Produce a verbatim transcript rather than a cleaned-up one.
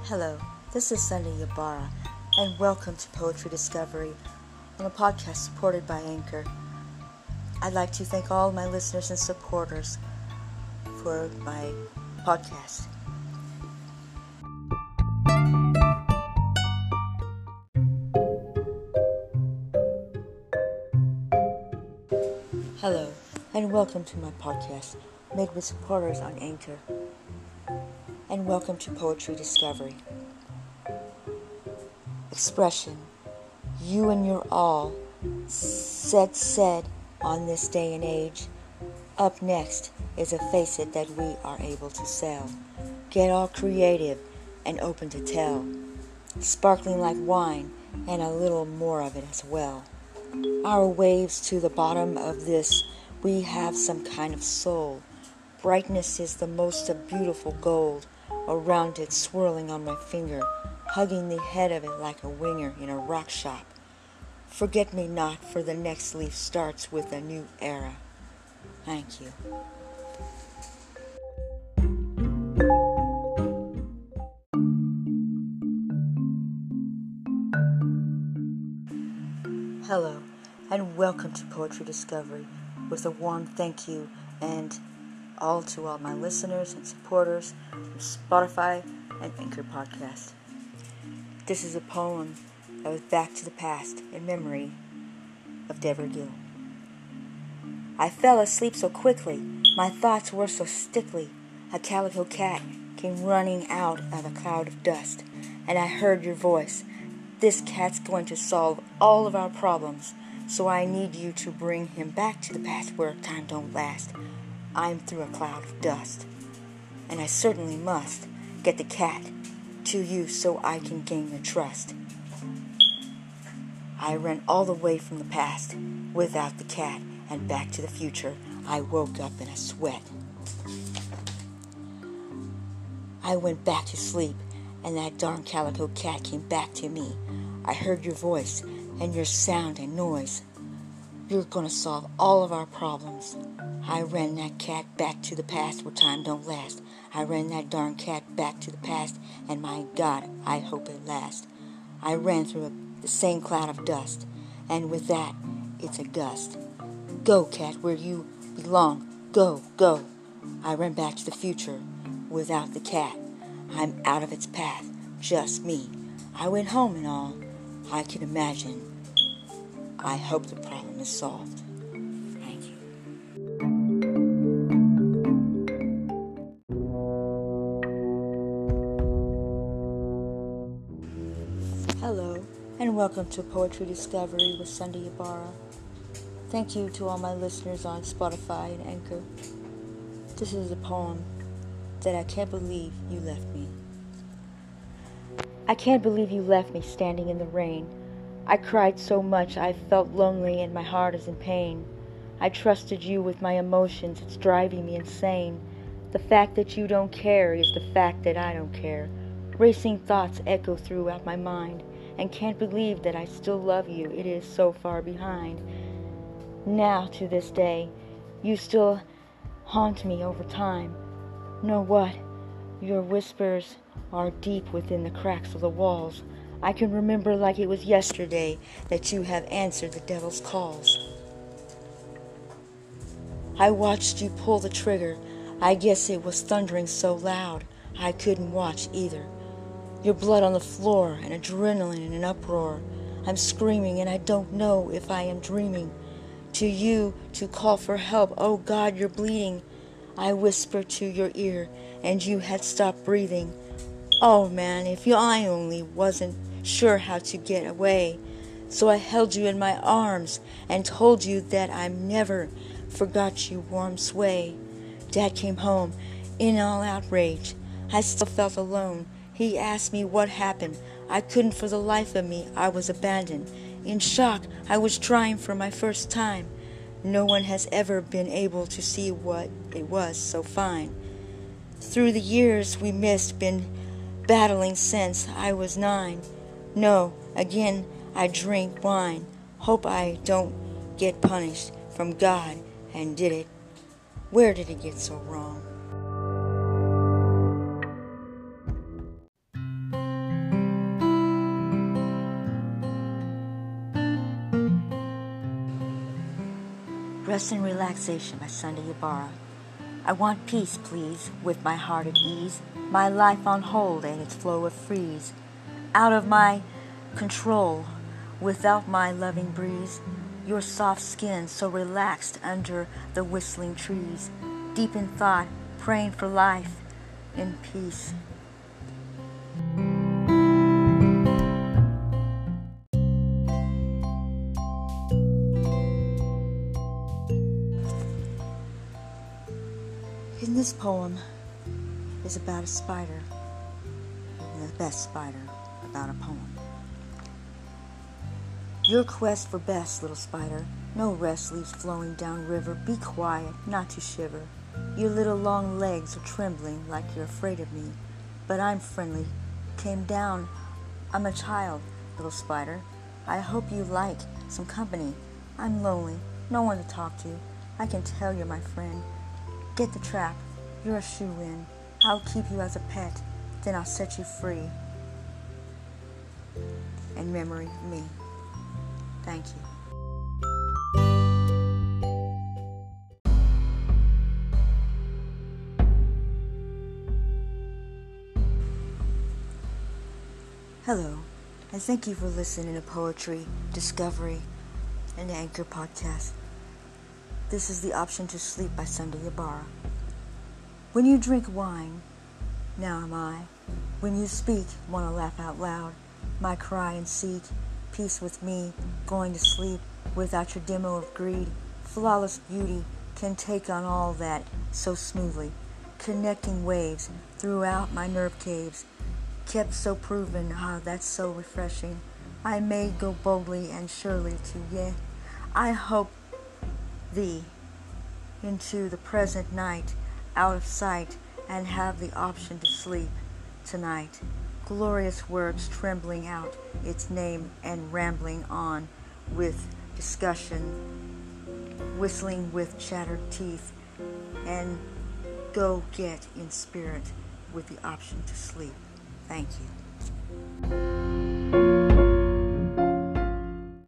Hello, this is Sunday Ybarra, and welcome to Poetry Discovery on a podcast supported by Anchor. I'd like to thank all my listeners and supporters for my podcast. Hello, and welcome to my podcast, made with supporters on Anchor. And welcome to Poetry Discovery. Expression, you and your all, said said on this day and age. Up next is a facet that we are able to sell. Get all creative and open to tell. Sparkling like wine and a little more of it as well. Our waves to the bottom of this, we have some kind of soul. Brightness is the most of beautiful gold. Around it, swirling on my finger, hugging the head of it like a winger in a rock shop. Forget me not, for the next leaf starts with a new era. Thank you. Hello, and welcome to Poetry Discovery, with a warm thank you and all to all my listeners and supporters from Spotify and Anchor Podcast. This is a poem that was back to the past in memory of Deborah Gill. I fell asleep so quickly, my thoughts were so stickly. A calico cat came running out of a cloud of dust, and I heard your voice. This cat's going to solve all of our problems, so I need you to bring him back to the past where time don't last. I'm through a cloud of dust, and I certainly must get the cat to you so I can gain your trust. I ran all the way from the past without the cat, and back to the future. I woke up in a sweat. I went back to sleep, and that darn calico cat came back to me. I heard your voice and your sound and noise. You're gonna solve all of our problems. I ran that cat back to the past where time don't last. I ran that darn cat back to the past, and my God, I hope it lasts. I ran through a, the same cloud of dust, and with that, it's a gust. Go, cat, where you belong. Go, go. I ran back to the future without the cat. I'm out of its path, just me. I went home and all I can imagine. I hope the problem is solved. Thank you. Hello, and welcome to Poetry Discovery with Sunday Ybarra. Thank you to all my listeners on Spotify and Anchor. This is a poem that I can't believe you left me. I can't believe you left me standing in the rain. I cried so much I felt lonely and my heart is in pain. I trusted you with my emotions, it's driving me insane. The fact that you don't care is the fact that I don't care. Racing thoughts echo throughout my mind, and can't believe that I still love you, it is so far behind. Now, to this day, you still haunt me over time. Know what? Your whispers are deep within the cracks of the walls. I can remember like it was yesterday that you have answered the devil's calls. I watched you pull the trigger. I guess it was thundering so loud I couldn't watch either. Your blood on the floor, and adrenaline in an uproar. I'm screaming and I don't know if I am dreaming. To you to call for help, oh God, you're bleeding. I whispered to your ear and you had stopped breathing. Oh man, if you, I only wasn't sure how to get away. So I held you in my arms and told you that I never forgot you warm sway. Dad came home in all outrage. I still felt alone. He asked me what happened. I couldn't for the life of me. I was abandoned. In shock, I was trying for my first time. No one has ever been able to see what it was so fine. Through the years we missed, been battling since I was nine. No, again I drink wine. Hope I don't get punished from God and did it. Where did it get so wrong? Rest and Relaxation by Sunday Ibarra. I want peace, please, with my heart at ease, my life on hold and its flow of freeze, out of my control, without my loving breeze, your soft skin so relaxed under the whistling trees, deep in thought, praying for life in peace. In this poem is about a spider, and the best spider about a poem. Your quest for best, little spider, no rest leaves flowing down river. Be quiet, not to shiver. Your little long legs are trembling like you're afraid of me, but I'm friendly. Came down, I'm a child, little spider. I hope you like some company. I'm lonely, no one to talk to. I can tell you're my friend. Get the trap, you're a shoe-in. I'll keep you as a pet, then I'll set you free. In memory of me. Thank you. Hello, and thank you for listening to Poetry, Discovery, and the Anchor Podcast. This is The Option to Sleep by Sunday Ibarra. When you drink wine, now am I. When you speak, want to laugh out loud. My cry and seek peace with me, going to sleep without your demo of greed. Flawless beauty can take on all that so smoothly, connecting waves throughout my nerve caves. Kept so proven, ah, that's so refreshing. I may go boldly and surely to, yeah, I hope thee into the present night, out of sight, and have the option to sleep tonight. Glorious words trembling out its name and rambling on with discussion, whistling with chattered teeth, and go get in spirit with the option to sleep. Thank you.